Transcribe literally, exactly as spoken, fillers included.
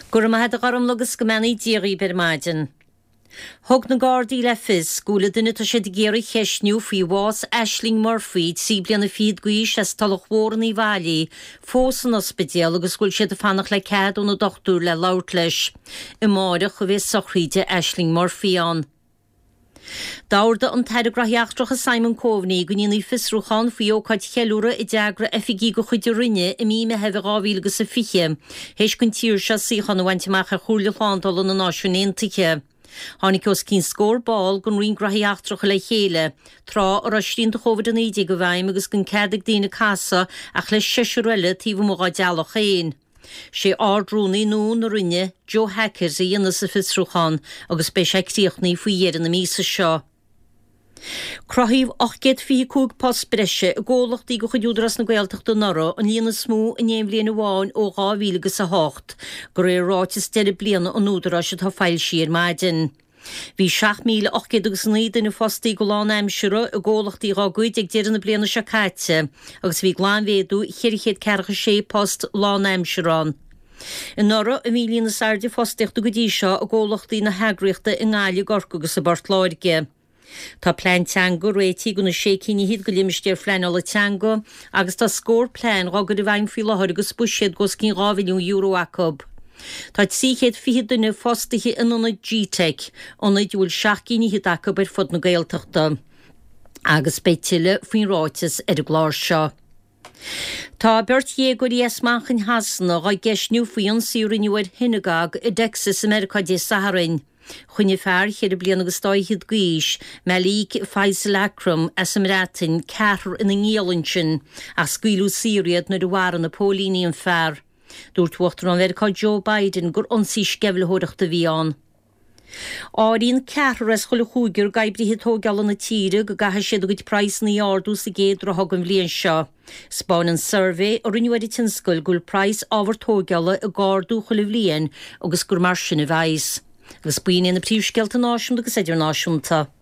Gur ma had a garum logus gomani díri ber maidin. Hog na Gardaí le fis, gúla duine tá sé géirí cheisniú fí was Aisling Murphy, sí bliana fiad guis as talach hór ní bhailí, fós an ospidéal agus gúil sé de fannach le cad ón a dochtúr le laut leis. I máire chu bhés sochríide Aisling Murphy an. Dáirda an teiregraíachtrach a Simon Coveney gúine fisrúchan fí ócaid cheúra i deagra efigí go chuide rinne i mí me hefh gáhílagus a fiche. Héis gon tír se síchan a bhaintach a chúla chándal an na náisiúnéntiche. Hánig os cín scór ball gon rin graíachtrach le chéile, trá ar a srín de chovid an éide go bhaim agus gon ceadag dína casa ach le seisiúile tíh móga dealach éin. sé ardrúnaí nó na rinne Joe Hackers a dhéana sa fisrúchan agus bé sé críochnaí faoi dhéan na mísa seo. Crothíh ochgéad fi cúg post breise a ggólachtaí go chuúdras na Gaeltachta nora an líana smú in éim bliana bháin ó dhá mhíle a hácht, gur é ráitis deile bliana an údara se tá fáil siar maidin. Bhí seach míle ochgéad agus níd in fostaí go lán aimsúra a ggólachtaí rágúid ag déireanna bliana se caite, agus bhí gláinvéadú chiirichéad cearcha sé post lán aimsúrán. In nora a mhílíon na sardi fosteachta go dtí seo a ggólachtaí na heagriachta in gáile gorca agus a bart láirge. Tá plein teango réití gona sé cíní híd go limistéir fleinola teango agus tá scór plein rágad a bhain fi láthir agus buisiad gos cín rámhilliún euro acob. Tá síchéad fiad duine fostaithe inna G TEC óna dúil seach cíní híd acob ar fud na Gaeltachta agus beitiile faoin ráitis ar a gláir seo. Tá beirt dhégur iasmachan hasanna á geisniú faoin siúriniuir hinagag i Dexas America de Saharin. Chunne fear chéir a blian agus stáithid gúis, me lík Faisal Akram as am ratin ceathar in ngéalansin a scuilú Syriad na duhar na Pólíní an fear. Dúirt uachtar an America Joe Biden gur onsí scefilthóireachta bhí an. Áiríonn ceathar as chola chúigur gaibrithe tógeall na tíre go gatha siad go price na ardú sa géad ra thugam bblion seo. Spáin an survey ó rinneoirí tinscoil gúil price ábhar tógealla a gáardú chola bblion agus gur mar sin a bhais. Agus buine na príomhscealta náisiúnta agus idir náisiúnta.